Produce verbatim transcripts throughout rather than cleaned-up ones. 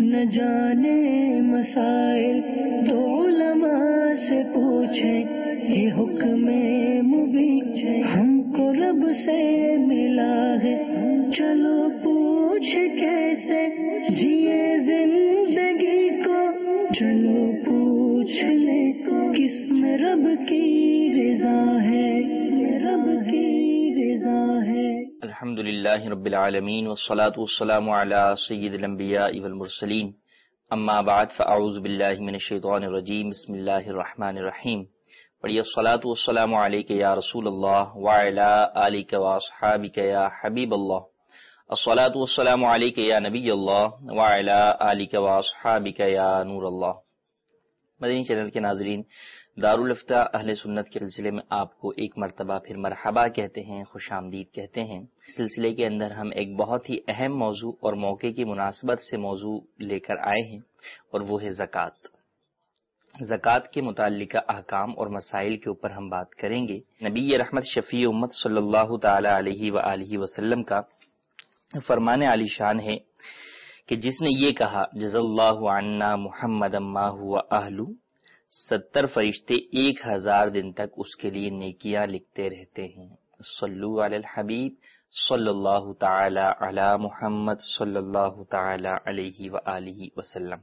نہ جانے مسائل تو علماء سے پوچھیں، یہ حکم مبین ہم کو رب سے ملا ہے، چلو پوچھ کیسے جیے زندگی کو، چلو پوچھ لے کس میں رب کی رضا ہے، رب کی رضا ہے۔ الحمدللہ رب العالمین والصلاة والسلام علی سید الانبیاء والمرسلین، اما بعد فاعوذ باللہ من الشیطان الرجیم، بسم اللہ الرحمن الرحیم۔ پڑھیے الصلاة والسلام علیک یا رسول اللہ وعلی آلک واصحابک یا حبیب اللہ، الصلاة والسلام علیک یا نبی اللہ وعلی آلک واصحابک یا نور اللہ۔ مدنی چینل کے ناظرین، دارالفتہ اہل سنت کے سلسلے میں آپ کو ایک مرتبہ پھر مرحبا کہتے ہیں، خوش آمدید کہتے ہیں۔ اس سلسلے کے اندر ہم ایک بہت ہی اہم موضوع اور موقع کی مناسبت سے موضوع لے کر آئے ہیں، اور وہ ہے زکوٰۃ۔ زکوٰۃ کے متعلقہ احکام اور مسائل کے اوپر ہم بات کریں گے۔ نبی رحمت شفیع امت صلی اللہ تعالی علیہ وآلہ وسلم کا فرمان عالی شان ہے کہ جس نے یہ کہا جزا اللہ عنا محمد ما هو اہلو، ستر فرشتے ایک ہزار دن تک اس کے لیے نیکیاں لکھتے رہتے ہیں۔ صلو علی الحبیب صلی اللہ تعالی علی محمد صلی اللہ تعالی علیہ وآلہ وسلم۔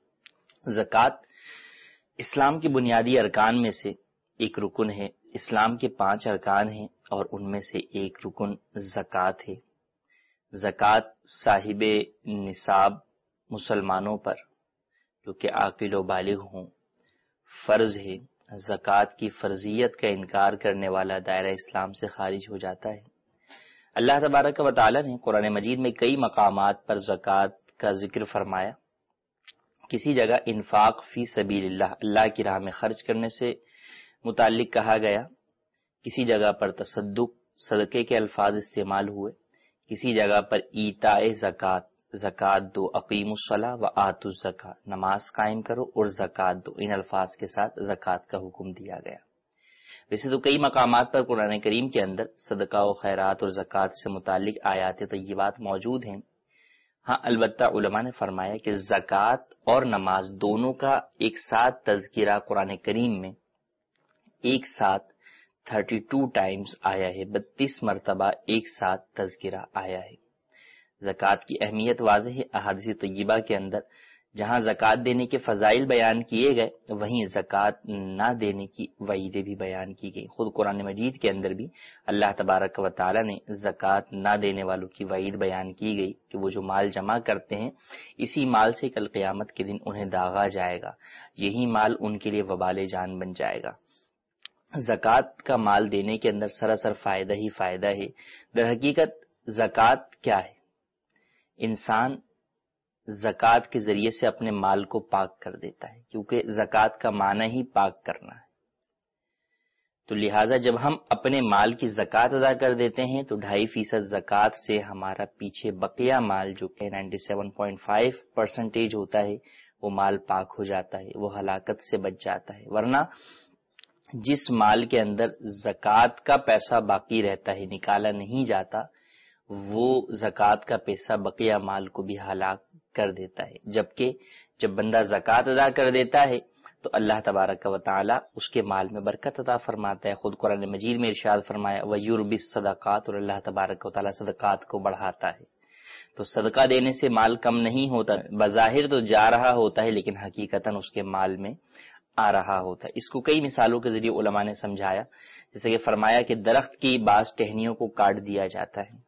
زکوٰۃ اسلام کے بنیادی ارکان میں سے ایک رکن ہے۔ اسلام کے پانچ ارکان ہیں اور ان میں سے ایک رکن زکوٰۃ ہے۔ زکوٰۃ صاحب نصاب مسلمانوں پر جو کہ عاقل و بالغ ہوں فرض ہے۔ زکوٰۃ کی فرضیت کا انکار کرنے والا دائرہ اسلام سے خارج ہو جاتا ہے۔ اللہ تبارک و تعالی نے قرآن مجید میں کئی مقامات پر زکوٰۃ کا ذکر فرمایا۔ کسی جگہ انفاق فی سبیل اللہ، اللہ کی راہ میں خرچ کرنے سے متعلق کہا گیا، کسی جگہ پر تصدق صدقے کے الفاظ استعمال ہوئے، کسی جگہ پر ایتاء زکوٰۃ، زکوٰۃ دو، اقیموا الصلاۃ و آتوا الزکاۃ، نماز قائم کرو اور زکوٰۃ دو، ان الفاظ کے ساتھ زکوٰۃ کا حکم دیا گیا۔ ویسے تو کئی مقامات پر قرآن کریم کے اندر صدقہ و خیرات اور زکوٰۃ سے متعلق آیات طیبات موجود ہیں۔ ہاں البتہ علماء نے فرمایا کہ زکوٰۃ اور نماز دونوں کا ایک ساتھ تذکرہ قرآن کریم میں ایک ساتھ تھرٹی ٹو ٹائمز آیا ہے، بتیس مرتبہ ایک ساتھ تذکرہ آیا ہے۔ زکوٰۃ کی اہمیت واضح ہے احادیث طیبہ کے اندر، جہاں زکوٰۃ دینے کے فضائل بیان کیے گئے وہیں زکوٰۃ نہ دینے کی وعیدیں بھی بیان کی گئی۔ خود قرآن مجید کے اندر بھی اللہ تبارک و تعالی نے زکوٰۃ نہ دینے والوں کی وعید بیان کی گئی کہ وہ جو مال جمع کرتے ہیں اسی مال سے کل قیامت کے دن انہیں داغا جائے گا، یہی مال ان کے لیے وبال جان بن جائے گا۔ زکوٰۃ کا مال دینے کے اندر سراسر فائدہ ہی فائدہ ہے۔ در حقیقت زکوٰۃ کیا ہے؟ انسان زکوٰۃ کے ذریعے سے اپنے مال کو پاک کر دیتا ہے، کیونکہ زکوٰۃ کا معنی ہی پاک کرنا ہے۔ تو لہٰذا جب ہم اپنے مال کی زکوٰۃ ادا کر دیتے ہیں تو ڈھائی فیصد زکوٰۃ سے ہمارا پیچھے بقیہ مال جو کہ ninety seven point five percentage ہوتا ہے وہ مال پاک ہو جاتا ہے، وہ ہلاکت سے بچ جاتا ہے۔ ورنہ جس مال کے اندر زکوٰۃ کا پیسہ باقی رہتا ہے، نکالا نہیں جاتا، وہ زکوٰۃ کا پیسہ بقیہ مال کو بھی ہلاک کر دیتا ہے۔ جبکہ جب بندہ زکوٰۃ ادا کر دیتا ہے تو اللہ تبارک و تعالی اس کے مال میں برکت عطا فرماتا ہے۔ خود قرآن مجید میں ارشاد فرمایا وَيُرْبِي الصَّدَقَاتِ، اور اللہ تبارک و تعالی صدقات کو بڑھاتا ہے۔ تو صدقہ دینے سے مال کم نہیں ہوتا، بظاہر تو جا رہا ہوتا ہے لیکن حقیقتاً اس کے مال میں آ رہا ہوتا ہے۔ اس کو کئی مثالوں کے ذریعے علماء نے سمجھایا، جیسے کہ فرمایا کہ درخت کی بعض ٹہنیوں کو کاٹ دیا جاتا ہے۔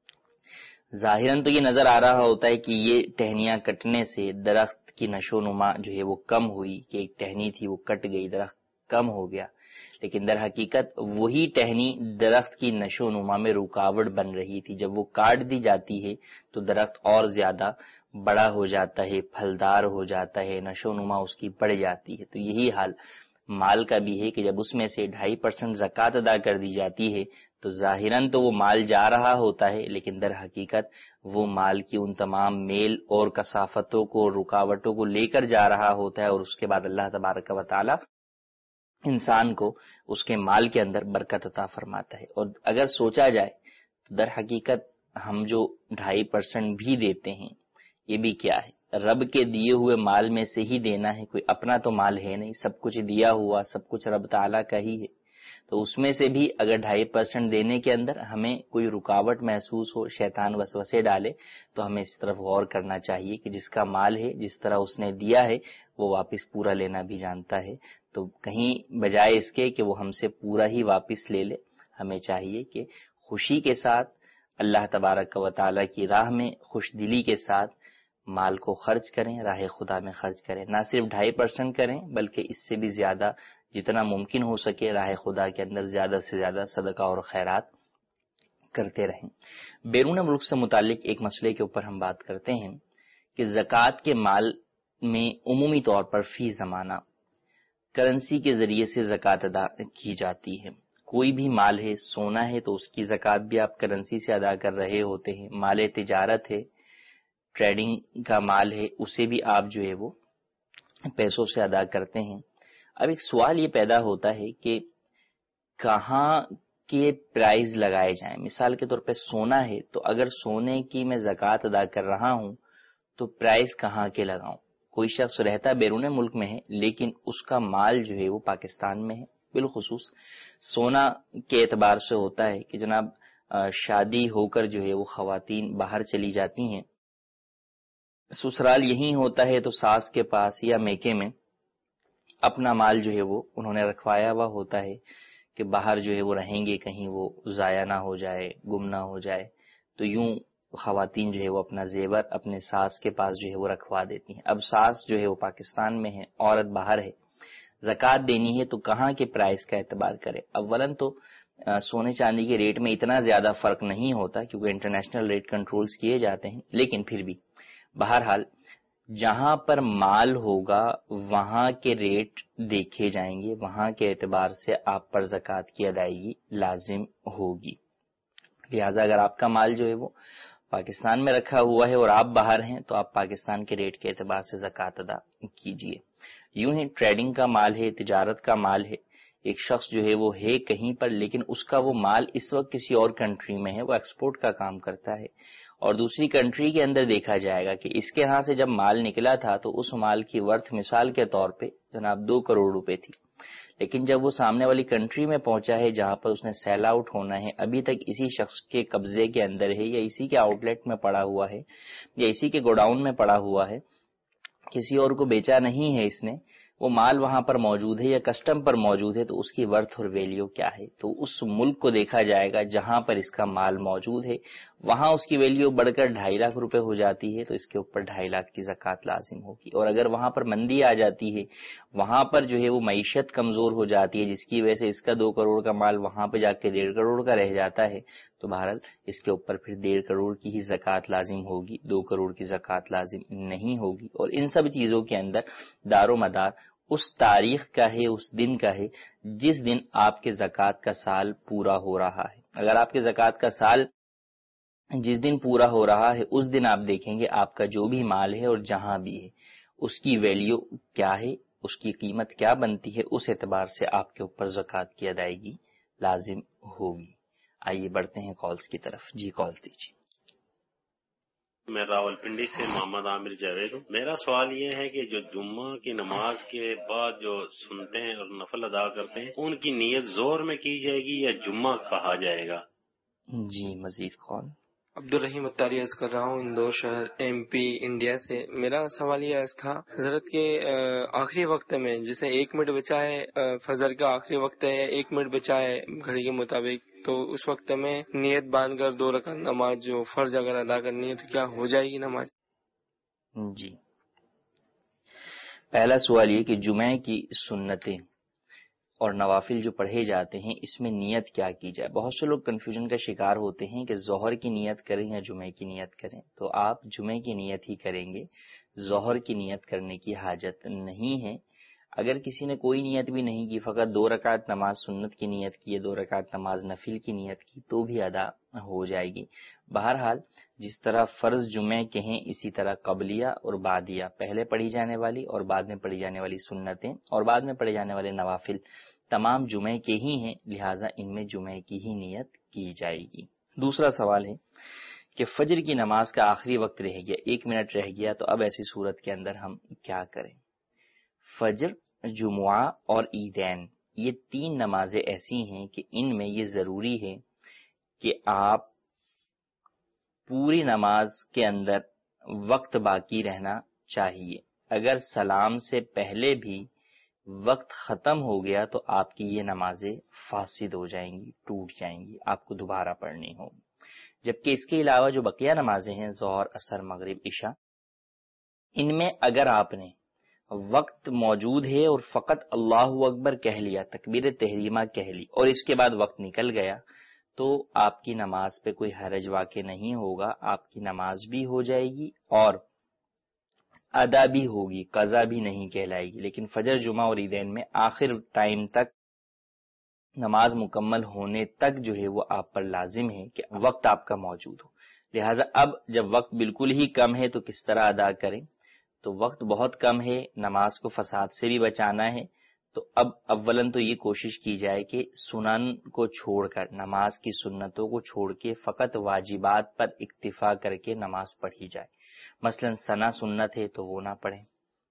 ظاہراً تو یہ نظر آ رہا ہوتا ہے کہ یہ ٹہنیاں کٹنے سے درخت کی نشو نما جو ہے وہ کم ہوئی، کہ ایک ٹہنی تھی وہ کٹ گئی، درخت کم ہو گیا، لیکن در حقیقت وہی ٹہنی درخت کی نشو نما میں رکاوٹ بن رہی تھی۔ جب وہ کاٹ دی جاتی ہے تو درخت اور زیادہ بڑا ہو جاتا ہے، پھلدار ہو جاتا ہے، نشو نما اس کی بڑھ جاتی ہے۔ تو یہی حال مال کا بھی ہے کہ جب اس میں سے ڈھائی پرسنٹ زکوٰۃ ادا کر دی جاتی ہے تو ظاہراً تو وہ مال جا رہا ہوتا ہے، لیکن در حقیقت وہ مال کی ان تمام میل اور کثافتوں کو، رکاوٹوں کو لے کر جا رہا ہوتا ہے، اور اس کے بعد اللہ تبارک و تعالی انسان کو اس کے مال کے اندر برکت عطا فرماتا ہے۔ اور اگر سوچا جائے تو در حقیقت ہم جو ڈھائی پرسنٹ بھی دیتے ہیں یہ بھی کیا ہے، رب کے دیے ہوئے مال میں سے ہی دینا ہے، کوئی اپنا تو مال ہے نہیں، سب کچھ دیا ہوا، سب کچھ رب تعالیٰ کا ہی ہے، تو اس میں سے بھی اگر ڈھائی پرسنٹ دینے کے اندر ہمیں کوئی رکاوٹ محسوس ہو، شیطان وسوسے ڈالے، تو ہمیں اس طرف غور کرنا چاہیے کہ جس کا مال ہے، جس طرح اس نے دیا ہے، وہ واپس پورا لینا بھی جانتا ہے، تو کہیں بجائے اس کے کہ وہ ہم سے پورا ہی واپس لے لے، ہمیں چاہیے کہ خوشی کے ساتھ اللہ تبارک و تعالیٰ کی راہ میں خوش دلی کے ساتھ مال کو خرچ کریں، راہ خدا میں خرچ کریں، نہ صرف ڈھائی پرسنٹ کریں بلکہ اس سے بھی زیادہ جتنا ممکن ہو سکے راہ خدا کے اندر زیادہ سے زیادہ صدقہ اور خیرات کرتے رہیں۔ بیرون ملک سے متعلق ایک مسئلے کے اوپر ہم بات کرتے ہیں کہ زکوٰۃ کے مال میں عمومی طور پر فی زمانہ کرنسی کے ذریعے سے زکوٰۃ ادا کی جاتی ہے۔ کوئی بھی مال ہے، سونا ہے تو اس کی زکوٰۃ بھی آپ کرنسی سے ادا کر رہے ہوتے ہیں، مال تجارت ہے، ٹریڈنگ کا مال ہے، اسے بھی آپ جو ہے وہ پیسوں سے ادا کرتے ہیں۔ اب ایک سوال یہ پیدا ہوتا ہے کہ کہاں کے پرائز لگائے جائیں۔ مثال کے طور پہ سونا ہے تو اگر سونے کی میں زکوٰۃ ادا کر رہا ہوں تو پرائز کہاں کے لگاؤں؟ کوئی شخص رہتا بیرون ملک میں ہے لیکن اس کا مال جو ہے وہ پاکستان میں ہے، بالخصوص سونا کے اعتبار سے ہوتا ہے کہ جناب شادی ہو کر جو ہے وہ خواتین باہر چلی جاتی ہیں، سسرال یہی ہوتا ہے تو ساس کے پاس یا میکے میں اپنا مال جو ہے وہ انہوں نے رکھوایا ہوا ہوتا ہے کہ باہر جو ہے وہ رہیں گے، کہیں وہ ضائع نہ ہو جائے، گم نہ ہو جائے، تو یوں خواتین جو ہے وہ اپنا زیور اپنے ساس کے پاس جو ہے وہ رکھوا دیتی ہیں۔ اب ساس جو ہے وہ پاکستان میں ہے، عورت باہر ہے، زکوٰۃ دینی ہے تو کہاں کے پرائز کا اعتبار کرے؟ اولاً تو سونے چاندی کے ریٹ میں اتنا زیادہ فرق نہیں ہوتا کیونکہ انٹرنیشنل ریٹ کنٹرولز کیے جاتے ہیں، لیکن پھر بھی بہرحال جہاں پر مال ہوگا وہاں کے ریٹ دیکھے جائیں گے، وہاں کے اعتبار سے آپ پر زکوٰۃ کی ادائیگی لازم ہوگی۔ لہٰذا اگر آپ کا مال جو ہے وہ پاکستان میں رکھا ہوا ہے اور آپ باہر ہیں تو آپ پاکستان کے ریٹ کے اعتبار سے زکوٰۃ ادا کیجیے۔ یوں ہی ٹریڈنگ کا مال ہے، تجارت کا مال ہے، ایک شخص جو ہے وہ ہے کہیں پر لیکن اس کا وہ مال اس وقت کسی اور کنٹری میں ہے، وہ ایکسپورٹ کا کام کرتا ہے اور دوسری کنٹری کے اندر دیکھا جائے گا کہ اس کے ہاں سے جب مال نکلا تھا تو اس مال کی ورتھ مثال کے طور پہ جناب دو کروڑ روپے تھی، لیکن جب وہ سامنے والی کنٹری میں پہنچا ہے جہاں پر اس نے سیل آؤٹ ہونا ہے، ابھی تک اسی شخص کے قبضے کے اندر ہے یا اسی کے آؤٹ لیٹ میں پڑا ہوا ہے یا اسی کے گوڈاؤن میں پڑا ہوا ہے، کسی اور کو بیچا نہیں ہے اس نے، وہ مال وہاں پر موجود ہے یا کسٹم پر موجود ہے، تو اس کی ورتھ اور ویلیو کیا ہے؟ تو اس ملک کو دیکھا جائے گا جہاں پر اس کا مال موجود ہے، وہاں اس کی ویلیو بڑھ کر ڈھائی لاکھ روپے ہو جاتی ہے تو اس کے اوپر ڈھائی لاکھ کی زکوٰۃ لازم ہوگی، اور اگر وہاں پر مندی آ جاتی ہے، وہاں پر جو ہے وہ معیشت کمزور ہو جاتی ہے جس کی وجہ سے اس کا دو کروڑ کا مال وہاں پہ جا کے ڈیڑھ کروڑ کا رہ جاتا ہے، تو بہرحال اس کے اوپر پھر ڈیڑھ کروڑ کی ہی زکوٰۃ لازم ہوگی، دو کروڑ کی زکوٰۃ لازم نہیں ہوگی۔ اور ان سب چیزوں کے اندر دار و مدار اس تاریخ کا ہے، اس دن کا ہے جس دن آپ کے زکوٰۃ کا سال پورا ہو رہا ہے۔ اگر آپ کے زکوٰۃ کا سال جس دن پورا ہو رہا ہے اس دن آپ دیکھیں گے آپ کا جو بھی مال ہے اور جہاں بھی ہے اس کی ویلیو کیا ہے، اس کی قیمت کیا بنتی ہے، اس اعتبار سے آپ کے اوپر زکوٰۃ کی ادائیگی لازم ہوگی۔ آئیے بڑھتے ہیں کالز کی طرف۔ جی کال دیجیے۔ میں راول پنڈی سے محمد عامر جاوید ہوں۔ میرا سوال یہ ہے کہ جو جمعہ کی نماز کے بعد جو سنتے ہیں اور نفل ادا کرتے ہیں ان کی نیت زور میں کی جائے گی یا جمعہ کہا جائے گا؟ جی مزید کال۔ عبدالرحیم اتاری عرض کر رہا ہوں، اندور شہر، ایم پی، انڈیا سے۔ میرا سوال یہ عرض تھا حضرت کے آخری وقت میں جیسے ایک منٹ بچا ہے، فجر کا آخری وقت ہے، ایک منٹ بچا ہے گھڑی کے مطابق، تو اس وقت میں نیت باندھ کر دو رکعت نماز جو فرض اگر ادا کرنی ہے تو کیا ہو جائے گی نماز؟ جی پہلا سوال یہ کہ جمعہ کی سنتیں اور نوافل جو پڑھے جاتے ہیں اس میں نیت کیا کی جائے۔ بہت سے لوگ کنفیوژن کا شکار ہوتے ہیں کہ ظہر کی نیت کریں یا جمعہ کی نیت کریں، تو آپ جمعہ کی نیت ہی کریں گے، ظہر کی نیت کرنے کی حاجت نہیں ہے۔ اگر کسی نے کوئی نیت بھی نہیں کی، فقط دو رکعت نماز سنت کی نیت کی ہے، دو رکعت نماز نفل کی نیت کی، تو بھی ادا ہو جائے گی۔ بہرحال جس طرح فرض جمعہ کے ہیں اسی طرح قبلیہ اور بعدیہ، پہلے پڑھی جانے والی اور بعد میں پڑھی جانے والی سنتیں اور بعد میں پڑھے جانے والے نوافل تمام جمعہ کے ہی ہیں، لہٰذا ان میں جمعہ کی ہی نیت کی جائے گی۔ دوسرا سوال ہے کہ فجر کی نماز کا آخری وقت رہ گیا، ایک منٹ رہ گیا، تو اب ایسی صورت کے اندر ہم کیا کریں؟ فجر، جمعہ اور عیدین، یہ تین نمازیں ایسی ہیں کہ ان میں یہ ضروری ہے کہ آپ پوری نماز کے اندر وقت باقی رہنا چاہیے. اگر سلام سے پہلے بھی وقت ختم ہو گیا تو آپ کی یہ نمازیں فاسد ہو جائیں گی، ٹوٹ جائیں گی، آپ کو دوبارہ پڑھنی ہوگی. جبکہ اس کے علاوہ جو بقیہ نمازیں ہیں، ظہر، عصر، مغرب، عشاء، ان میں اگر آپ نے وقت موجود ہے اور فقط اللہ اکبر کہہ لیا، تکبیر تحریمہ کہہ لی، اور اس کے بعد وقت نکل گیا، تو آپ کی نماز پہ کوئی حرج واقع نہیں ہوگا، آپ کی نماز بھی ہو جائے گی اور ادا بھی ہوگی، قضا بھی نہیں کہلائے گی. لیکن فجر، جمعہ اور عیدین میں آخر ٹائم تک نماز مکمل ہونے تک جو ہے وہ آپ پر لازم ہے کہ وقت آپ کا موجود ہو. لہٰذا اب جب وقت بالکل ہی کم ہے تو کس طرح ادا کریں؟ تو وقت بہت کم ہے، نماز کو فساد سے بھی بچانا ہے، تو اب اولاً تو یہ کوشش کی جائے کہ سنن کو چھوڑ کر، نماز کی سنتوں کو چھوڑ کے فقط واجبات پر اکتفا کر کے نماز پڑھی جائے. مثلا ثنا سنت ہے تو وہ نہ پڑھیں،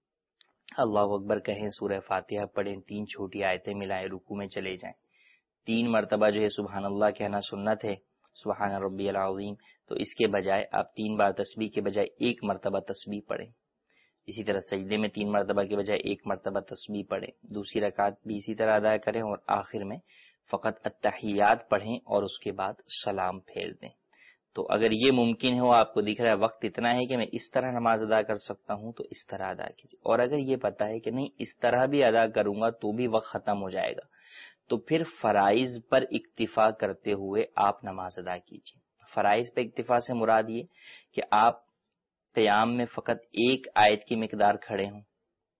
اللہ اکبر کہیں، سورہ فاتحہ پڑھیں، تین چھوٹی آیتیں ملائیں، رکوع میں چلے جائیں. تین مرتبہ جو ہے سبحان اللہ کہنا سنت ہے، سبحان ربی العظیم، تو اس کے بجائے آپ تین بار تسبیح کے بجائے ایک مرتبہ تسبیح پڑھیں. اسی طرح سجدے میں تین مرتبہ کے بجائے ایک مرتبہ تسبیح پڑھیں. دوسری رکعت بھی اسی طرح ادا کریں اور آخر میں فقط التحیات پڑھیں اور اس کے بعد سلام پھیر دیں. تو اگر یہ ممکن ہو، آپ کو دکھ رہا ہے وقت اتنا ہے کہ میں اس طرح نماز ادا کر سکتا ہوں، تو اس طرح ادا کیجیے. اور اگر یہ پتہ ہے کہ نہیں اس طرح بھی ادا کروں گا تو بھی وقت ختم ہو جائے گا، تو پھر فرائض پر اکتفا کرتے ہوئے آپ نماز ادا کیجیے. فرائض پر اکتفا سے مراد یہ کہ آپ قیام میں فقط ایک آیت کی مقدار کھڑے ہوں،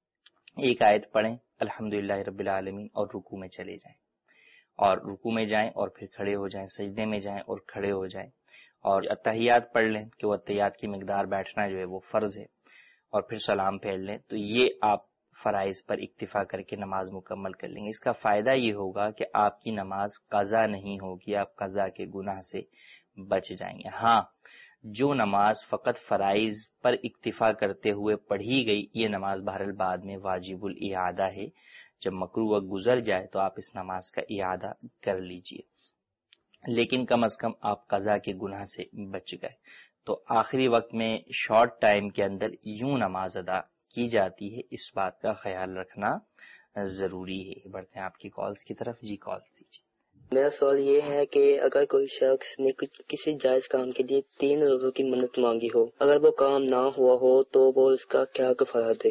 ایک آیت پڑھیں الحمدللہ رب العالمین اور رکوع میں چلے جائیں، اور رکوع میں جائیں اور پھر کھڑے ہو جائیں، سجدے میں جائیں اور کھڑے ہو جائیں، اور اتحیات پڑھ لیں کہ وہ اتحیات کی مقدار بیٹھنا جو ہے وہ فرض ہے، اور پھر سلام پھیر لیں. تو یہ آپ فرائض پر اکتفا کر کے نماز مکمل کر لیں گے. اس کا فائدہ یہ ہوگا کہ آپ کی نماز قضا نہیں ہوگی، آپ قضا کے گناہ سے بچ جائیں گے. ہاں، جو نماز فقط فرائض پر اکتفا کرتے ہوئے پڑھی گئی، یہ نماز بہرحال بعد میں واجب الاعادہ ہے. جب مکروہ وقت گزر جائے تو آپ اس نماز کا اعادہ کر لیجئے، لیکن کم از کم آپ قضا کے گناہ سے بچ گئے. تو آخری وقت میں شارٹ ٹائم کے اندر یوں نماز ادا کی جاتی ہے، اس بات کا خیال رکھنا ضروری ہے. بڑھتے ہیں آپ کی کالز کی طرف. جی کال دیجیے. میرا سوال یہ ہے کہ اگر کوئی شخص نے کسی جائز کام کے لیے تین روزوں کی منت مانگی ہو، اگر وہ کام نہ ہوا ہو تو وہ اس کا کیا کفارہ دے؟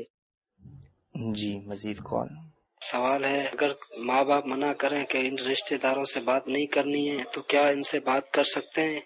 جی مزید کال. سوال ہے، اگر ماں باپ منع کریں کہ ان رشتہ داروں سے بات نہیں کرنی ہے تو کیا ان سے بات کر سکتے ہیں؟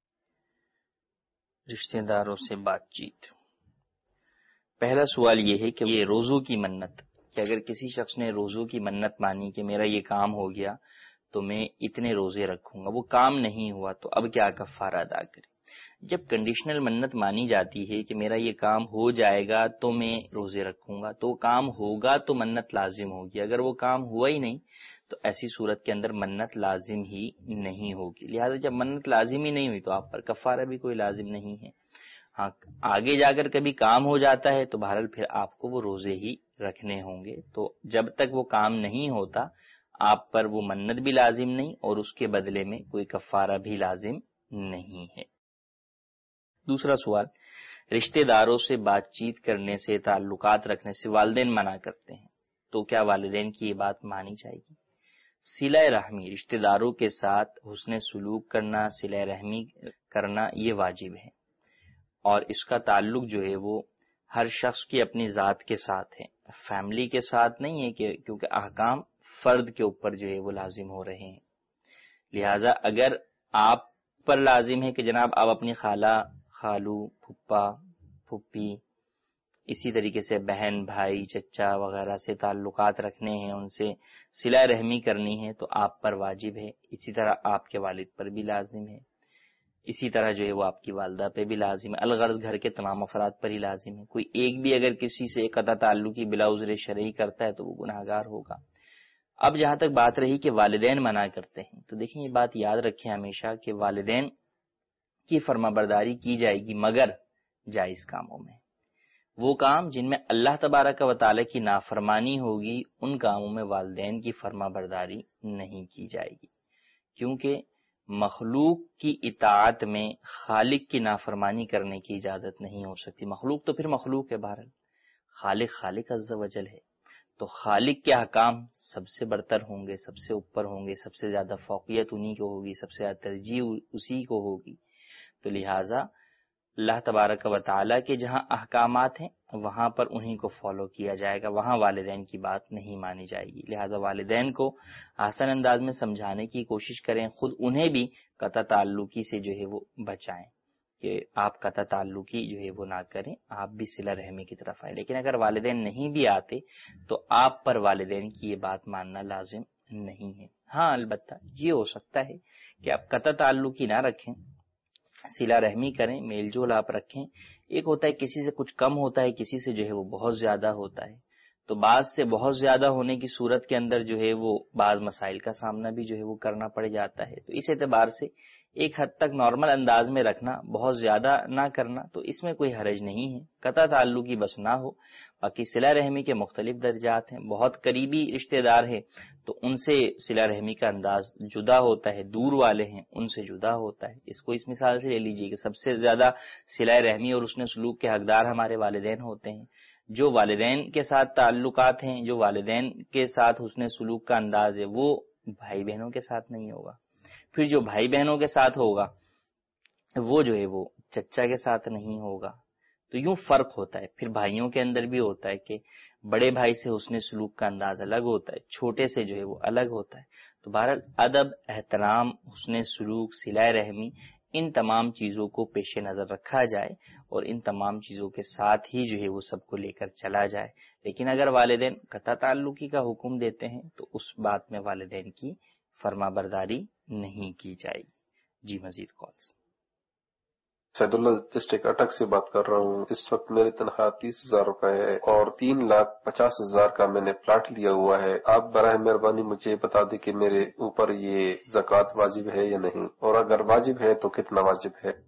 رشتہ داروں سے بات چیت، پہلا سوال یہ ہے کہ یہ روزوں کی منت، کہ اگر کسی شخص نے روزوں کی منت مانی کہ میرا یہ کام ہو گیا تو میں اتنے روزے رکھوں گا، وہ کام نہیں ہوا تو اب کیا کفارہ ادا کرے؟ جب کنڈیشنل منت مانی جاتی ہے کہ میرا یہ کام ہو جائے گا تو میں روزے رکھوں گا، تو کام ہوگا تو منت لازم ہوگی. اگر وہ کام ہوا ہی نہیں تو ایسی صورت کے اندر منت لازم ہی نہیں ہوگی. لہذا جب منت لازم ہی نہیں ہوئی تو آپ پر کفارہ بھی کوئی لازم نہیں ہے. ہاں، آگے جا کر کبھی کام ہو جاتا ہے تو بہرحال پھر آپ کو وہ روزے ہی رکھنے ہوں گے. تو جب تک وہ کام نہیں ہوتا آپ پر وہ منت بھی لازم نہیں اور اس کے بدلے میں کوئی کفارہ بھی لازم نہیں ہے. دوسرا سوال، رشتہ داروں سے بات چیت کرنے سے، تعلقات رکھنے سے والدین منع کرتے ہیں تو کیا والدین کی یہ بات مانی جائے گی؟ صلہ رحمی، رشتہ داروں کے ساتھ حسن سلوک کرنا، صلہ رحمی کرنا یہ واجب ہے، اور اس کا تعلق جو ہے وہ ہر شخص کی اپنی ذات کے ساتھ ہے، فیملی کے ساتھ نہیں ہے، کہ کیونکہ احکام فرد کے اوپر جو ہے وہ لازم ہو رہے ہیں. لہذا اگر آپ پر لازم ہے کہ جناب آپ اپنی خالہ، خالو، پھپھا، پھپھی، اسی طریقے سے بہن، بھائی، چچا وغیرہ سے تعلقات رکھنے ہیں، ان سے صلہ رحمی کرنی ہے تو آپ پر واجب ہے. اسی طرح آپ کے والد پر بھی لازم ہے، اسی طرح جو ہے وہ آپ کی والدہ پہ بھی لازم ہے، الغرض گھر کے تمام افراد پر ہی لازم ہے. کوئی ایک بھی اگر کسی سے قطع تعلقی بلا عذر شرعی کرتا ہے تو وہ گناہ گار ہوگا. اب جہاں تک بات رہی کہ والدین منع کرتے ہیں، تو دیکھیں یہ بات یاد رکھیں ہمیشہ کہ والدین کی فرما برداری کی جائے گی مگر جائز کاموں میں. وہ کام جن میں اللہ تبارک و تعالی کی نافرمانی ہوگی ان کاموں میں والدین کی فرما برداری نہیں کی جائے گی، کیونکہ مخلوق کی اطاعت میں خالق کی نافرمانی کرنے کی اجازت نہیں ہو سکتی. مخلوق تو پھر مخلوق ہے، بہرحال خالق خالق عز و جل ہے، تو خالق کے احکام سب سے برتر ہوں گے، سب سے اوپر ہوں گے، سب سے زیادہ فوقیت انہی کو ہوگی، سب سے زیادہ ترجیح اسی کو ہوگی. تو لہٰذا اللہ تبارک و تعالیٰ کے جہاں احکامات ہیں وہاں پر انہی کو فالو کیا جائے گا، وہاں والدین کی بات نہیں مانی جائے گی. لہٰذا والدین کو آسان انداز میں سمجھانے کی کوشش کریں، خود انہیں بھی قطع تعلقی سے جو ہے وہ بچائیں کہ آپ قطع تعلقی جو ہے وہ نہ کریں، آپ بھی صلہ رحمی کی طرف آئیں. لیکن اگر والدین نہیں بھی آتے تو آپ پر والدین کی یہ بات ماننا لازم نہیں ہے. ہاں البتہ یہ ہو سکتا ہے کہ آپ قطع تعلقی نہ رکھیں، صلہ رحمی کریں، میل جول آپ رکھیں. ایک ہوتا ہے کسی سے کچھ کم ہوتا ہے، کسی سے جو ہے وہ بہت زیادہ ہوتا ہے، تو بعض سے بہت زیادہ ہونے کی صورت کے اندر جو ہے وہ بعض مسائل کا سامنا بھی جو ہے وہ کرنا پڑ جاتا ہے. تو اس اعتبار سے ایک حد تک نارمل انداز میں رکھنا، بہت زیادہ نہ کرنا، تو اس میں کوئی حرج نہیں ہے. قطع تعلقی بس نہ ہو. باقی صلہ رحمی کے مختلف درجات ہیں. بہت قریبی رشتہ دار ہے تو ان سے صلہ رحمی کا انداز جدا ہوتا ہے، دور والے ہیں ان سے جدا ہوتا ہے. اس کو اس مثال سے لے لیجئے کہ سب سے زیادہ صلہ رحمی اور حسن سلوک کے حقدار ہمارے والدین ہوتے ہیں. جو والدین کے ساتھ تعلقات ہیں، جو والدین کے ساتھ حسن سلوک کا انداز ہے، وہ بھائی بہنوں کے ساتھ نہیں ہوگا. پھر جو بھائی بہنوں کے ساتھ ہوگا وہ جو ہے وہ چچا کے ساتھ نہیں ہوگا. تو یوں فرق ہوتا ہے. پھر بھائیوں کے اندر بھی ہوتا ہے کہ بڑے بھائی سے حسن سلوک کا انداز الگ ہوتا ہے، چھوٹے سے جو ہے وہ الگ ہوتا ہے. تو بہرحال ادب، احترام، حسن سلوک، صلہ رحمی، ان تمام چیزوں کو پیش نظر رکھا جائے اور ان تمام چیزوں کے ساتھ ہی جو ہے وہ سب کو لے کر چلا جائے. لیکن اگر والدین قطع تعلقی کا حکم دیتے ہیں تو اس بات میں والدین کی فرما برداری نہیں کی جائے گی. جی مزید کالز. سید اللہ ڈسٹرکٹ اٹک سے بات کر رہا ہوں. اس وقت میری تنخواہ تیس ہزار روپے ہے اور تین لاکھ پچاس ہزار کا میں نے پلاٹ لیا ہوا ہے. آپ براہ مہربانی مجھے بتا دیں کہ میرے اوپر یہ زکوٰۃ واجب ہے یا نہیں، اور اگر واجب ہے تو کتنا واجب ہے.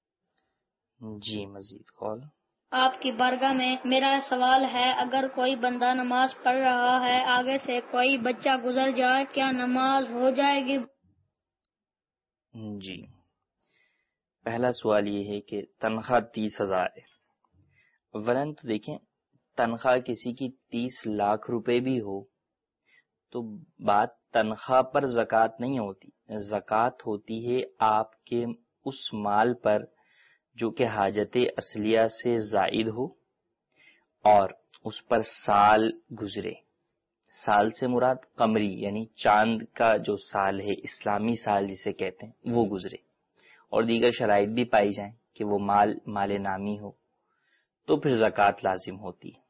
جی مزید کال. آپ کی بارگاہ میں میرا سوال ہے، اگر کوئی بندہ نماز پڑھ رہا ہے، آگے سے کوئی بچہ گزر جائے، کیا نماز ہو جائے گی؟ جی پہلا سوال یہ ہے کہ تنخواہ تیس ہزار ہے. اولاً تو دیکھیں، تنخواہ کسی کی تیس لاکھ روپے بھی ہو تو بات تنخواہ پر زکوٰۃ نہیں ہوتی. زکوٰۃ ہوتی ہے آپ کے اس مال پر جو کہ حاجت اصلیہ سے زائد ہو اور اس پر سال گزرے. سال سے مراد قمری یعنی چاند کا جو سال ہے، اسلامی سال جسے کہتے ہیں، وہ گزرے اور دیگر شرائط بھی پائی جائیں کہ وہ مال مال نامی ہو تو پھر زکوٰۃ لازم ہوتی ہے.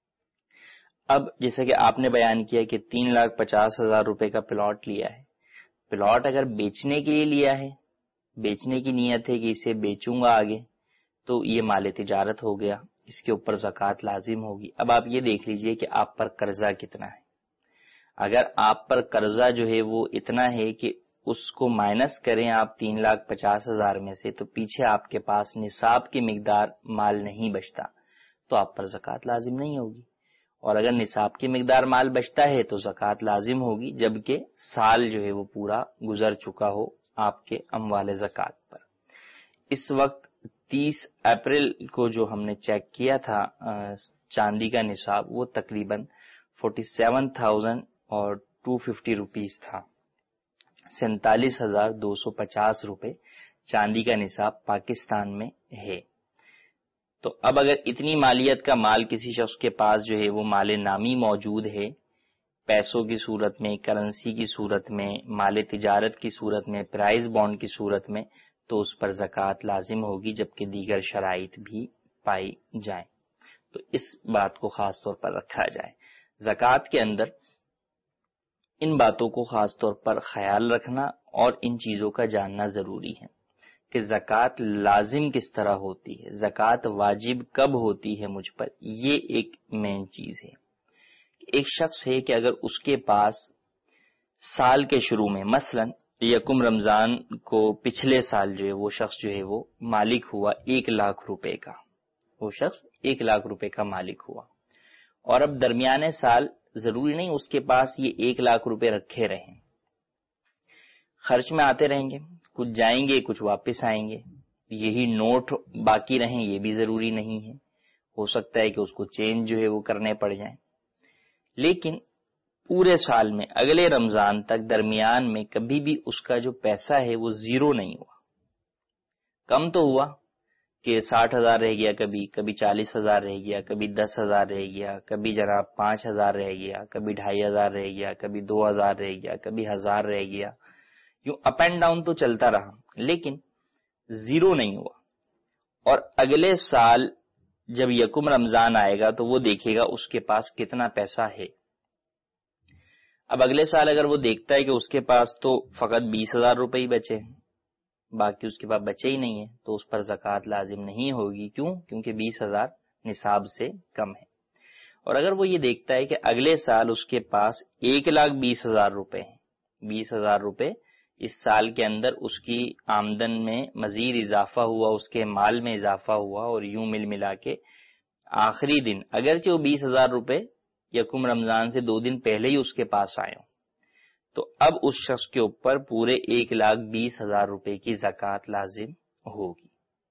اب جیسے کہ آپ نے بیان کیا کہ تین لاکھ پچاس ہزار روپے کا پلاٹ لیا ہے. پلاٹ اگر بیچنے کے لیے لیا ہے، بیچنے کی نیت ہے کہ اسے بیچوں گا آگے، تو یہ مال تجارت ہو گیا، اس کے اوپر زکوٰۃ لازم ہوگی. اب آپ یہ دیکھ لیجئے کہ آپ پر قرضہ کتنا ہے. اگر آپ پر قرضہ جو ہے وہ اتنا ہے کہ اس کو مائنس کریں آپ تین لاکھ پچاس ہزار میں سے تو پیچھے آپ کے پاس نصاب کی مقدار مال نہیں بچتا تو آپ پر زکوٰۃ لازم نہیں ہوگی. اور اگر نصاب کی مقدار مال بچتا ہے تو زکوٰۃ لازم ہوگی جبکہ سال جو ہے وہ پورا گزر چکا ہو آپ کے اموال زکوٰۃ پر. اس وقت تیس اپریل کو جو ہم نے چیک کیا تھا چاندی کا نصاب، وہ تقریباً فورٹی سیون تھاؤزینڈ اور ٹو ففٹی روپیز تھا. سینتالیس ہزار دو سو پچاس روپے چاندی کا نصاب پاکستان میں ہے. تو اب اگر اتنی مالیت کا مال کسی شخص کے پاس جو ہے وہ مال نامی موجود ہے، پیسوں کی صورت میں، کرنسی کی صورت میں، مال تجارت کی صورت میں، پرائز بانڈ کی صورت میں، تو اس پر زکوٰۃ لازم ہوگی جبکہ دیگر شرائط بھی پائی جائیں. تو اس بات کو خاص طور پر رکھا جائے. زکوٰۃ کے اندر ان باتوں کو خاص طور پر خیال رکھنا اور ان چیزوں کا جاننا ضروری ہے کہ زکوٰۃ لازم کس طرح ہوتی ہے، زکوٰۃ واجب کب ہوتی ہے مجھ پر. یہ ایک مین چیز ہے. ایک شخص ہے کہ اگر اس کے پاس سال کے شروع میں، مثلا یکم رمضان کو پچھلے سال جو ہے وہ شخص جو ہے وہ مالک ہوا ایک لاکھ روپے کا، وہ شخص ایک لاکھ روپے کا مالک ہوا، اور اب درمیانے سال ضروری نہیں اس کے پاس یہ ایک لاکھ روپے رکھے رہیں، خرچ میں آتے رہیں گے، کچھ جائیں گے کچھ واپس آئیں گے، یہی نوٹ باقی رہیں یہ بھی ضروری نہیں ہے، ہو سکتا ہے کہ اس کو چینج جو ہے وہ کرنے پڑ جائیں، لیکن پورے سال میں اگلے رمضان تک درمیان میں کبھی بھی اس کا جو پیسہ ہے وہ زیرو نہیں ہوا، کم تو ہوا کہ ساٹھ ہزار رہ گیا، کبھی کبھی چالیس ہزار رہ گیا، کبھی دس ہزار رہ گیا، کبھی جناب پانچ ہزار رہ گیا، کبھی ڈھائی ہزار رہ گیا، کبھی دو ہزار رہ گیا، کبھی ہزار رہ گیا، یوں اپ اینڈ ڈاؤن تو چلتا رہا لیکن زیرو نہیں ہوا۔ اور اگلے سال جب یکم رمضان آئے گا تو وہ دیکھے گا اس کے پاس کتنا پیسہ ہے۔ اب اگلے سال اگر وہ دیکھتا ہے کہ اس کے پاس تو فقط بیس ہزار روپے ہی بچے ہیں، باقی اس کے پاس بچے ہی نہیں ہے، تو اس پر زکوٰۃ لازم نہیں ہوگی۔ کیوں؟ کیونکہ بیس ہزار نصاب سے کم ہے۔ اور اگر وہ یہ دیکھتا ہے کہ اگلے سال اس کے پاس ایک لاکھ بیس ہزار روپے ہیں، بیس ہزار روپے اس سال کے اندر اس کی آمدن میں مزید اضافہ ہوا، اس کے مال میں اضافہ ہوا، اور یوں مل ملا کے آخری دن اگرچہ وہ بیس ہزار روپے یکم رمضان سے دو دن پہلے ہی اس کے پاس آئے ہوں، تو اب اس شخص کے اوپر پورے ایک لاکھ بیس ہزار روپے کی زکوٰۃ لازم ہوگی۔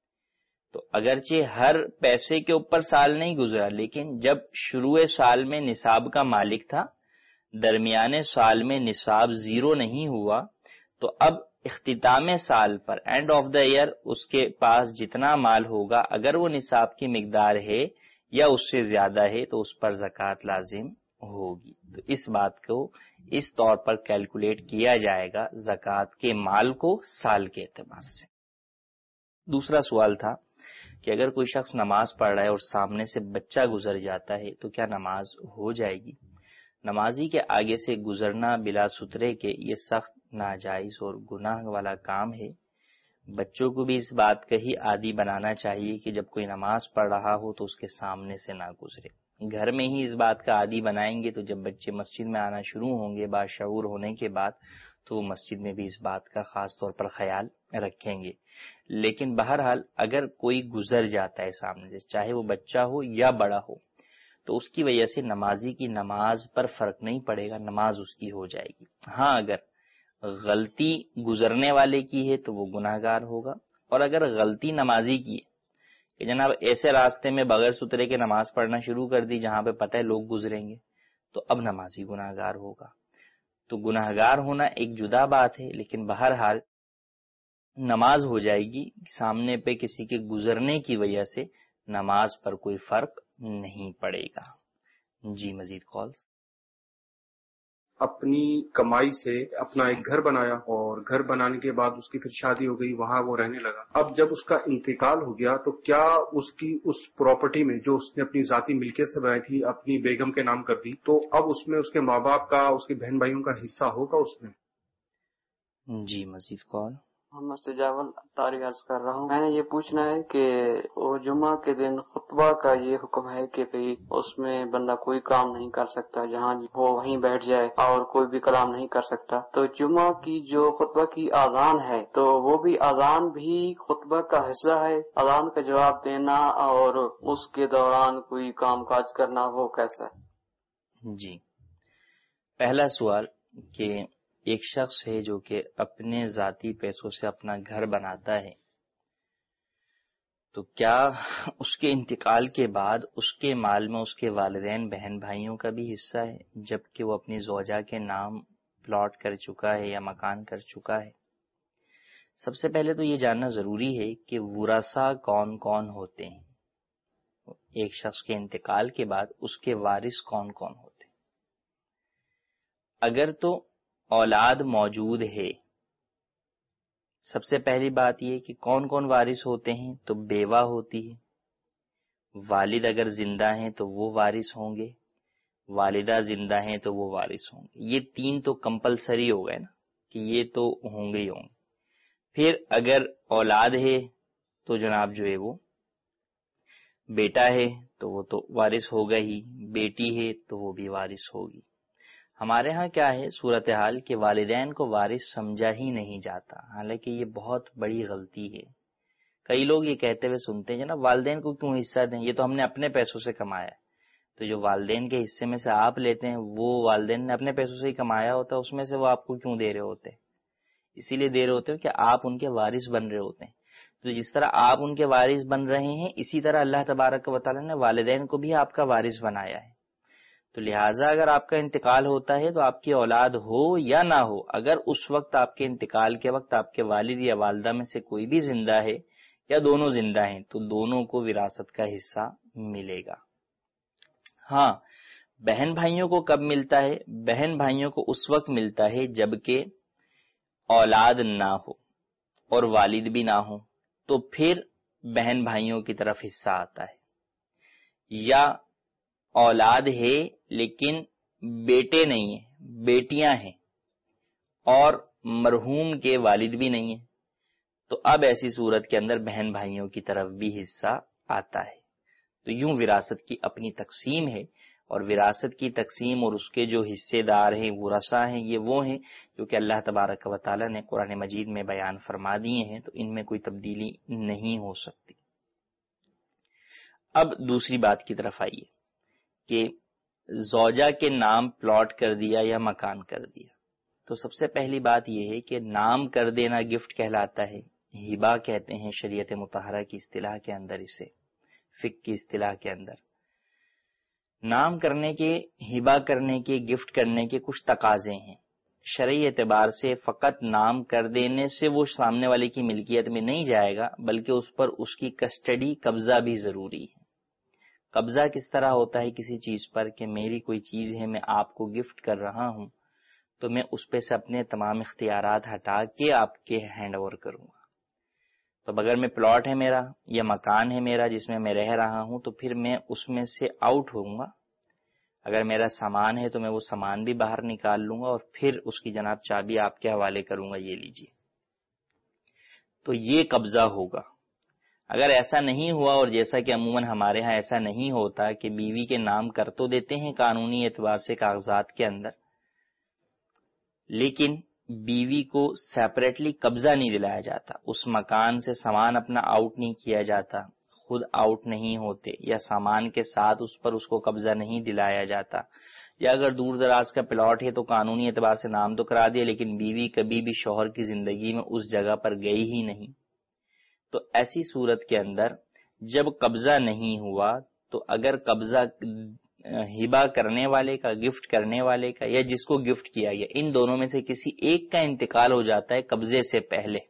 تو اگرچہ ہر پیسے کے اوپر سال نہیں گزرا، لیکن جب شروع سال میں نصاب کا مالک تھا، درمیانے سال میں نصاب زیرو نہیں ہوا، تو اب اختتام سال پر اینڈ آف دا ایئر اس کے پاس جتنا مال ہوگا اگر وہ نصاب کی مقدار ہے یا اس سے زیادہ ہے تو اس پر زکوٰۃ لازم ہوگی۔ تو اس بات کو اس طور پر کیلکولیٹ کیا جائے گا زکوٰۃ کے مال کو سال کے اعتبار سے۔ دوسرا سوال تھا کہ اگر کوئی شخص نماز پڑھ رہا ہے اور سامنے سے بچہ گزر جاتا ہے تو کیا نماز ہو جائے گی؟ نمازی کے آگے سے گزرنا بلا سترے کے یہ سخت ناجائز اور گناہ والا کام ہے۔ بچوں کو بھی اس بات کا ہی عادی بنانا چاہیے کہ جب کوئی نماز پڑھ رہا ہو تو اس کے سامنے سے نہ گزرے۔ گھر میں ہی اس بات کا عادی بنائیں گے تو جب بچے مسجد میں آنا شروع ہوں گے باشعور ہونے کے بعد تو وہ مسجد میں بھی اس بات کا خاص طور پر خیال رکھیں گے۔ لیکن بہرحال اگر کوئی گزر جاتا ہے سامنے سے، چاہے وہ بچہ ہو یا بڑا ہو، تو اس کی وجہ سے نمازی کی نماز پر فرق نہیں پڑے گا، نماز اس کی ہو جائے گی۔ ہاں اگر غلطی گزرنے والے کی ہے تو وہ گناہ گار ہوگا، اور اگر غلطی نمازی کی ہے کہ جناب ایسے راستے میں بغیر سترے کے نماز پڑھنا شروع کر دی جہاں پہ پتہ ہے لوگ گزریں گے، تو اب نمازی گناہ گار ہوگا۔ تو گناہ گار ہونا ایک جدا بات ہے، لیکن بہرحال نماز ہو جائے گی، سامنے پہ کسی کے گزرنے کی وجہ سے نماز پر کوئی فرق نہیں پڑے گا۔ جی مزید کالز۔ اپنی کمائی سے اپنا ایک گھر بنایا اور گھر بنانے کے بعد اس کی پھر شادی ہو گئی، وہاں وہ رہنے لگا۔ اب جب اس کا انتقال ہو گیا تو کیا اس کی اس پراپرٹی میں جو اس نے اپنی ذاتی ملکیت سے بنائی تھی اپنی بیگم کے نام کر دی، تو اب اس میں اس کے ماں باپ کا، اس کے بہن بھائیوں کا حصہ ہوگا اس میں؟ جی مزید کال۔ محمد سجاول تاریخ عرض کر رہا ہوں۔ میں نے یہ پوچھنا ہے کہ وہ جمعہ کے دن خطبہ کا یہ حکم ہے کہ اس میں بندہ کوئی کام نہیں کر سکتا، جہاں وہ وہیں بیٹھ جائے اور کوئی بھی کلام نہیں کر سکتا، تو جمعہ کی جو خطبہ کی اذان ہے تو وہ بھی اذان بھی خطبہ کا حصہ ہے؟ اذان کا جواب دینا اور اس کے دوران کوئی کام کاج کرنا وہ کیسا ہے؟ جی، پہلا سوال کہ ایک شخص ہے جو کہ اپنے ذاتی پیسوں سے اپنا گھر بناتا ہے، تو کیا اس کے انتقال کے بعد اس کے مال میں اس کے والدین بہن بھائیوں کا بھی حصہ ہے جبکہ وہ اپنی زوجہ کے نام پلاٹ کر چکا ہے یا مکان کر چکا ہے؟ سب سے پہلے تو یہ جاننا ضروری ہے کہ ورثاء کون کون ہوتے ہیں، ایک شخص کے انتقال کے بعد اس کے وارث کون کون ہوتے ہیں۔ اگر تو اولاد موجود ہے، سب سے پہلی بات یہ کہ کون کون وارث ہوتے ہیں، تو بیوہ ہوتی ہے، والد اگر زندہ ہیں تو وہ وارث ہوں گے، والدہ زندہ ہیں تو وہ وارث ہوں گے۔ یہ تین تو کمپلسری ہو گئے نا کہ یہ تو ہوں گے ہی ہوں گے۔ پھر اگر اولاد ہے تو جناب جو ہے وہ بیٹا ہے تو وہ تو وارث ہوگا ہی، بیٹی ہے تو وہ بھی وارث ہوگی۔ ہمارے ہاں کیا ہے صورتحال کہ والدین کو وارث سمجھا ہی نہیں جاتا، حالانکہ یہ بہت بڑی غلطی ہے۔ کئی لوگ یہ کہتے ہوئے سنتے ہیں جناب والدین کو کیوں حصہ دیں، یہ تو ہم نے اپنے پیسوں سے کمایا ہے۔ تو جو والدین کے حصے میں سے آپ لیتے ہیں وہ والدین نے اپنے پیسوں سے ہی کمایا ہوتا ہے، اس میں سے وہ آپ کو کیوں دے رہے ہوتے ہیں؟ اسی لیے دے رہے ہوتے ہیں کہ آپ ان کے وارث بن رہے ہوتے ہیں۔ تو جس طرح آپ ان کے وارث بن رہے ہیں، اسی طرح اللہ تبارک و تعالیٰ نے والدین کو بھی آپ کا وارث بنایا ہے۔ تو لہٰذا اگر آپ کا انتقال ہوتا ہے تو آپ کی اولاد ہو یا نہ ہو، اگر اس وقت آپ کے انتقال کے وقت آپ کے والد یا والدہ میں سے کوئی بھی زندہ ہے یا دونوں زندہ ہیں تو دونوں کو وراثت کا حصہ ملے گا۔ ہاں، بہن بھائیوں کو کب ملتا ہے؟ بہن بھائیوں کو اس وقت ملتا ہے جبکہ اولاد نہ ہو اور والد بھی نہ ہو، تو پھر بہن بھائیوں کی طرف حصہ آتا ہے۔ یا اولاد ہے لیکن بیٹے نہیں ہیں، بیٹیاں ہیں اور مرحوم کے والد بھی نہیں ہیں، تو اب ایسی صورت کے اندر بہن بھائیوں کی طرف بھی حصہ آتا ہے۔ تو یوں وراثت کی اپنی تقسیم ہے، اور وراثت کی تقسیم اور اس کے جو حصے دار ہیں ورثاء ہیں، یہ وہ ہیں جو کہ اللہ تبارک و تعالیٰ نے قرآن مجید میں بیان فرما دیے ہیں، تو ان میں کوئی تبدیلی نہیں ہو سکتی۔ اب دوسری بات کی طرف آئیے کہ زوجہ کے نام پلاٹ کر دیا یا مکان کر دیا۔ تو سب سے پہلی بات یہ ہے کہ نام کر دینا گفٹ کہلاتا ہے، ہبہ کہتے ہیں شریعت مطہرہ کی اصطلاح کے اندر، اسے فقہ کی اصطلاح کے اندر۔ نام کرنے کے، ہبہ کرنے کے، گفٹ کرنے کے کچھ تقاضے ہیں۔ شرعی اعتبار سے فقط نام کر دینے سے وہ سامنے والے کی ملکیت میں نہیں جائے گا، بلکہ اس پر اس کی کسٹڈی، قبضہ بھی ضروری ہے۔ قبضہ کس طرح ہوتا ہے کسی چیز پر کہ میری کوئی چیز ہے، میں آپ کو گفٹ کر رہا ہوں تو میں اس پہ سے اپنے تمام اختیارات ہٹا کے آپ کے ہینڈ اوور کروں گا۔ تو اگر میں پلاٹ ہے میرا یا مکان ہے میرا جس میں میں رہ رہا ہوں تو پھر میں اس میں سے آؤٹ ہوں گا۔ اگر میرا سامان ہے تو میں وہ سامان بھی باہر نکال لوں گا اور پھر اس کی جناب چابی آپ کے حوالے کروں گا، یہ لیجیے۔ تو یہ قبضہ ہوگا۔ اگر ایسا نہیں ہوا، اور جیسا کہ عموماً ہمارے ہاں ایسا نہیں ہوتا کہ بیوی کے نام کر تو دیتے ہیں قانونی اعتبار سے کاغذات کے اندر، لیکن بیوی کو سیپریٹلی قبضہ نہیں دلایا جاتا، اس مکان سے سامان اپنا آؤٹ نہیں کیا جاتا، خود آؤٹ نہیں ہوتے، یا سامان کے ساتھ اس پر اس کو قبضہ نہیں دلایا جاتا۔ یا اگر دور دراز کا پلاٹ ہے تو قانونی اعتبار سے نام تو کرا دیا، لیکن بیوی کبھی بھی شوہر کی زندگی میں اس جگہ پر گئی ہی نہیں، تو ایسی صورت کے اندر جب قبضہ نہیں ہوا تو اگر قبضہ ہبہ کرنے والے کا، گفٹ کرنے والے کا، یا جس کو گفٹ کیا گیا، ان دونوں میں سے کسی ایک کا انتقال ہو جاتا ہے قبضے سے پہلے،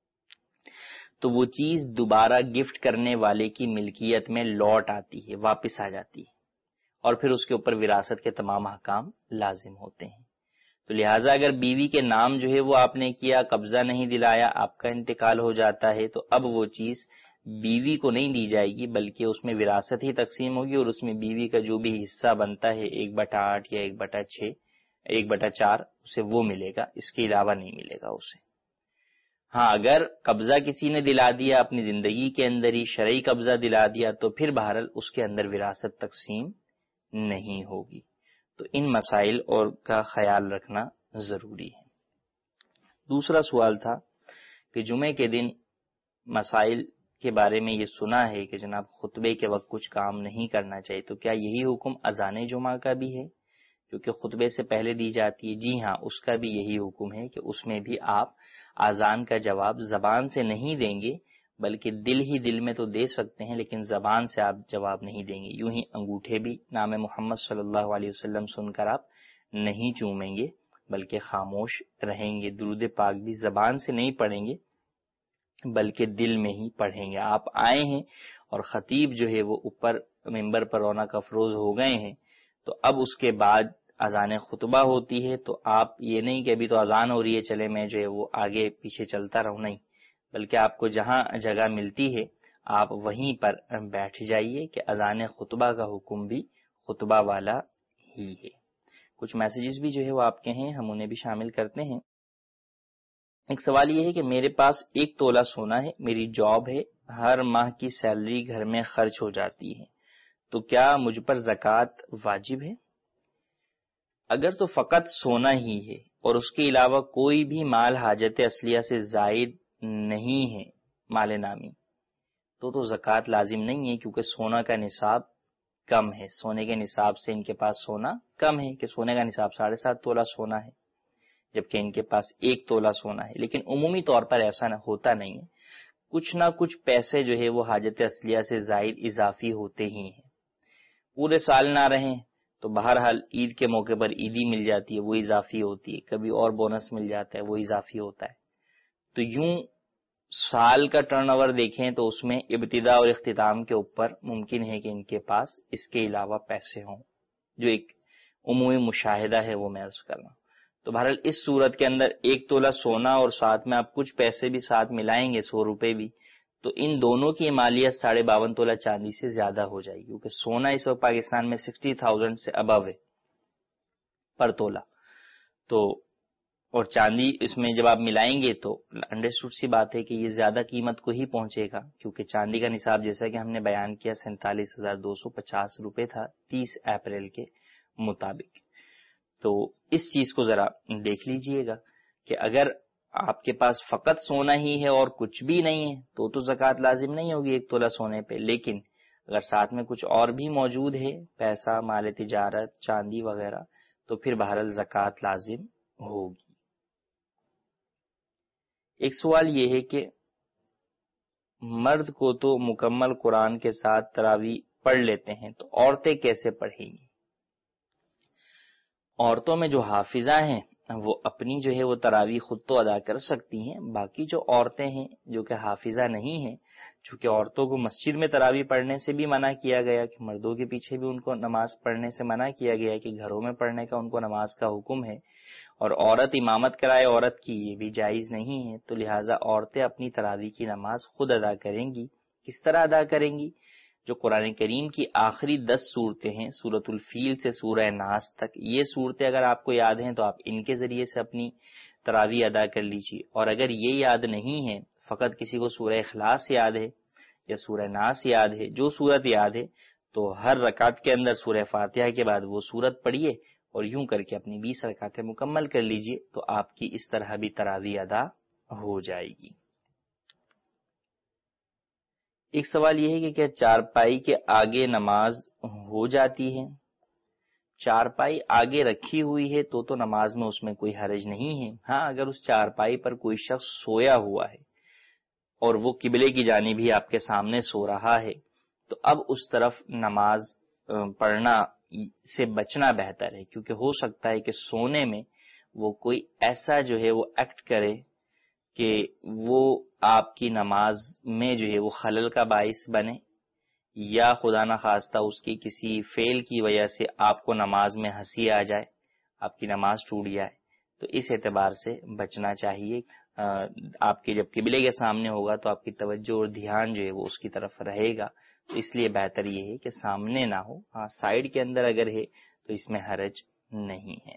تو وہ چیز دوبارہ گفٹ کرنے والے کی ملکیت میں لوٹ آتی ہے، واپس آ جاتی ہے، اور پھر اس کے اوپر وراثت کے تمام احکام لازم ہوتے ہیں۔ تو لہٰذا اگر بیوی کے نام جو ہے وہ آپ نے کیا، قبضہ نہیں دلایا، آپ کا انتقال ہو جاتا ہے، تو اب وہ چیز بیوی کو نہیں دی جائے گی، بلکہ اس میں وراثت ہی تقسیم ہوگی، اور اس میں بیوی کا جو بھی حصہ بنتا ہے ایک بٹا آٹھ یا ایک بٹا چھ، ایک بٹا چار، اسے وہ ملے گا، اس کے علاوہ نہیں ملے گا اسے۔ ہاں، اگر قبضہ کسی نے دلا دیا اپنی زندگی کے اندر ہی، شرعی قبضہ دلا دیا، تو پھر بہرحال اس کے اندر وراثت تقسیم نہیں ہوگی۔ تو ان مسائل اور کا خیال رکھنا ضروری ہے۔ دوسرا سوال تھا کہ جمعے کے دن مسائل کے بارے میں یہ سنا ہے کہ جناب خطبے کے وقت کچھ کام نہیں کرنا چاہیے، تو کیا یہی حکم اذان جمعہ کا بھی ہے جو کہ خطبے سے پہلے دی جاتی ہے؟ جی ہاں، اس کا بھی یہی حکم ہے کہ اس میں بھی آپ اذان کا جواب زبان سے نہیں دیں گے، بلکہ دل ہی دل میں تو دے سکتے ہیں، لیکن زبان سے آپ جواب نہیں دیں گے۔ یوں ہی انگوٹھے بھی نام محمد صلی اللہ علیہ وسلم سن کر آپ نہیں چومیں گے، بلکہ خاموش رہیں گے۔ درود پاک بھی زبان سے نہیں پڑھیں گے بلکہ دل میں ہی پڑھیں گے۔ آپ آئے ہیں اور خطیب جو ہے وہ اوپر ممبر پر رونق افروز ہو گئے ہیں، تو اب اس کے بعد اذان خطبہ ہوتی ہے، تو آپ یہ نہیں کہ ابھی تو اذان ہو رہی ہے چلے میں جو ہے وہ آگے پیچھے چلتا رہوں، نہیں، بلکہ آپ کو جہاں جگہ ملتی ہے آپ وہیں پر بیٹھ جائیے کہ اذان خطبہ کا حکم بھی خطبہ والا ہی ہے۔ کچھ میسیجز بھی جو ہے وہ آپ کے ہیں، ہم انہیں بھی شامل کرتے ہیں۔ ایک سوال یہ ہے کہ میرے پاس ایک تولہ سونا ہے، میری جاب ہے، ہر ماہ کی سیلری گھر میں خرچ ہو جاتی ہے، تو کیا مجھ پر زکوٰۃ واجب ہے؟ اگر تو فقط سونا ہی ہے اور اس کے علاوہ کوئی بھی مال حاجت اصلیہ سے زائد نہیں ہے مال نامی، تو تو زکوٰۃ لازم نہیں ہے، کیونکہ سونا کا نصاب کم ہے. سونے کے نصاب سے ان کے پاس سونا کم ہے کہ سونے کا نصاب ساڑھے سات تولہ سونا ہے، جبکہ ان کے پاس ایک تولہ سونا ہے. لیکن عمومی طور پر ایسا نہ ہوتا نہیں ہے، کچھ نہ کچھ پیسے جو ہے وہ حاجت اصلیہ سے زائد اضافی ہوتے ہی ہیں. پورے سال نہ رہیں تو بہرحال عید کے موقع پر عیدی مل جاتی ہے، وہ اضافی ہوتی ہے، کبھی اور بونس مل جاتا ہے، وہ اضافی ہوتا ہے. تو یوں سال کا ٹرن اوور دیکھیں تو اس میں ابتدا اور اختتام کے اوپر ممکن ہے کہ ان کے پاس اس کے علاوہ پیسے ہوں، جو ایک عمومی مشاہدہ ہے وہ میں عرض کر رہا ہوں. تو بہرحال اس صورت کے اندر ایک تولہ سونا اور ساتھ میں آپ کچھ پیسے بھی ساتھ ملائیں گے، سو روپے بھی، تو ان دونوں کی مالیت ساڑھے باون تولہ چاندی سے زیادہ ہو جائے گی، کیونکہ سونا اس وقت پاکستان میں سکسٹی تھاؤزینڈ سے ابو ہے پر تولہ. تو اور چاندی اس میں جب آپ ملائیں گے تو انڈرسٹوڈ سی بات ہے کہ یہ زیادہ قیمت کو ہی پہنچے گا، کیونکہ چاندی کا نصاب جیسا کہ ہم نے بیان کیا سینتالیس ہزار دو سو پچاس روپے تھا تیس اپریل کے مطابق. تو اس چیز کو ذرا دیکھ لیجئے گا کہ اگر آپ کے پاس فقط سونا ہی ہے اور کچھ بھی نہیں ہے تو تو زکوٰۃ لازم نہیں ہوگی ایک تولہ سونے پہ، لیکن اگر ساتھ میں کچھ اور بھی موجود ہے، پیسہ، مال تجارت، چاندی وغیرہ، تو پھر بہرحال زکوٰۃ لازم ہوگی. ایک سوال یہ ہے کہ مرد کو تو مکمل قرآن کے ساتھ تراویح پڑھ لیتے ہیں، تو عورتیں کیسے پڑھیں گی؟ عورتوں میں جو حافظہ ہیں وہ اپنی جو ہے وہ تراویح خود تو ادا کر سکتی ہیں، باقی جو عورتیں ہیں جو کہ حافظہ نہیں ہیں، چونکہ عورتوں کو مسجد میں تراویح پڑھنے سے بھی منع کیا گیا کہ مردوں کے پیچھے بھی ان کو نماز پڑھنے سے منع کیا گیا کہ گھروں میں پڑھنے کا ان کو نماز کا حکم ہے، اور عورت امامت کرائے عورت کی یہ بھی جائز نہیں ہے. تو لہٰذا عورتیں اپنی تراویح کی نماز خود ادا کریں گی. کس طرح ادا کریں گی؟ جو قرآن کریم کی آخری دس صورتیں ہیں، سورۃ الفیل سے سورہ ناس تک، یہ صورتیں اگر آپ کو یاد ہیں تو آپ ان کے ذریعے سے اپنی تراویح ادا کر لیجیے. اور اگر یہ یاد نہیں ہے، فقط کسی کو سورہ اخلاص یاد ہے یا سورہ ناس یاد ہے، جو صورت یاد ہے تو ہر رکعت کے اندر سورہ فاتحہ کے بعد وہ صورت پڑھیے اور یوں کر کے اپنی بیس رکعتیں مکمل کر لیجیے، تو آپ کی اس طرح بھی تراویح ادا ہو جائے گی. ایک سوال یہ ہے کہ کیا چارپائی کے آگے نماز ہو جاتی ہے؟ چارپائی آگے رکھی ہوئی ہے تو تو نماز میں اس میں کوئی حرج نہیں ہے. ہاں، اگر اس چارپائی پر کوئی شخص سویا ہوا ہے اور وہ قبلے کی جانب ہی آپ کے سامنے سو رہا ہے تو اب اس طرف نماز پڑھنا سے بچنا بہتر ہے، کیونکہ ہو سکتا ہے کہ سونے میں وہ کوئی ایسا جو ہے وہ ایکٹ کرے کہ وہ آپ کی نماز میں جو ہے وہ خلل کا باعث بنے، یا خدا نخواستہ اس کی کسی فعل کی وجہ سے آپ کو نماز میں ہنسی آ جائے، آپ کی نماز ٹوٹ جائے. تو اس اعتبار سے بچنا چاہیے. آپ کے جب قبلے کے سامنے ہوگا تو آپ کی توجہ اور دھیان جو ہے وہ اس کی طرف رہے گا، تو اس لیے بہتر یہ ہے کہ سامنے نہ ہو. ہاں، سائیڈ کے اندر اگر ہے تو اس میں حرج نہیں ہے.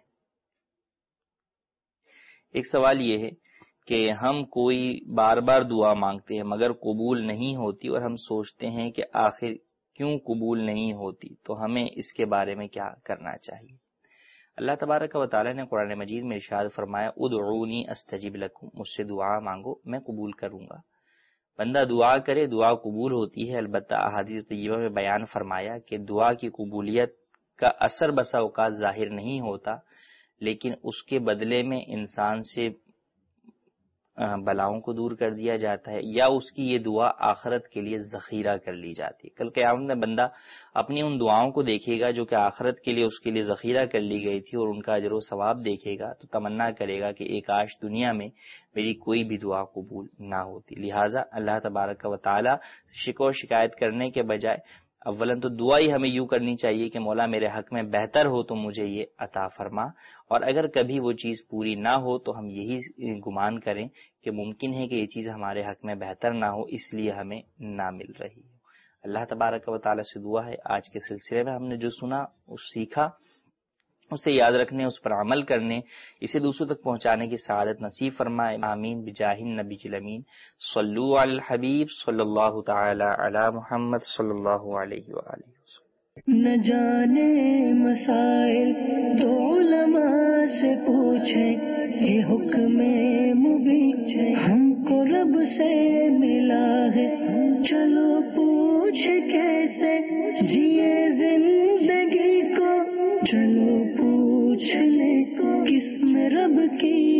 ایک سوال یہ ہے کہ ہم کوئی بار بار دعا مانگتے ہیں مگر قبول نہیں ہوتی اور ہم سوچتے ہیں کہ آخر کیوں قبول نہیں ہوتی، تو ہمیں اس کے بارے میں کیا کرنا چاہیے؟ اللہ تبارک و تعالی نے قرآن مجید میں ارشاد فرمایا ادعونی استجب لکم، مجھ سے دعا مانگو میں قبول کروں گا. بندہ دعا کرے دعا قبول ہوتی ہے. البتہ احادیث طیبہ میں بیان فرمایا کہ دعا کی قبولیت کا اثر بسا اوقات ظاہر نہیں ہوتا، لیکن اس کے بدلے میں انسان سے بلاؤں کو دور کر دیا جاتا ہے، یا اس کی یہ دعا آخرت کے لیے ذخیرہ کر لی جاتی ہے. کل قیامت میں بندہ اپنی ان دعاؤں کو دیکھے گا جو کہ آخرت کے لیے اس کے لیے ذخیرہ کر لی گئی تھی، اور ان کا اجر و ثواب دیکھے گا تو تمنا کرے گا کہ ایک کاش دنیا میں میری کوئی بھی دعا قبول نہ ہوتی. لہٰذا اللہ تبارک و تعالی شکوہ و شکایت کرنے کے بجائے اولاً تو دعا ہی ہمیں یوں کرنی چاہیے کہ مولا میرے حق میں بہتر ہو تو مجھے یہ عطا فرما، اور اگر کبھی وہ چیز پوری نہ ہو تو ہم یہی گمان کریں کہ ممکن ہے کہ یہ چیز ہمارے حق میں بہتر نہ ہو، اس لیے ہمیں نہ مل رہی ہے. اللہ تبارک و تعالی سے دعا ہے آج کے سلسلے میں ہم نے جو سنا اس سیکھا اسے یاد رکھنے، اس پر عمل کرنے، اسے دوسروں تک پہنچانے کی سعادت نصیب فرمائے. آمین بجاہ النبی الامین. صلو علی الحبیب صلی اللہ تعالی علی محمد صلی اللہ علیہ وآلہ وسلم. نہ جانے مسائل دو سے پوچھیں یہ حکم مبین ہم کو رب سے ملا ہے. چلو پوچھ کیسے جیے زندگی کو, چلو پوچھ لے کس میں رب کی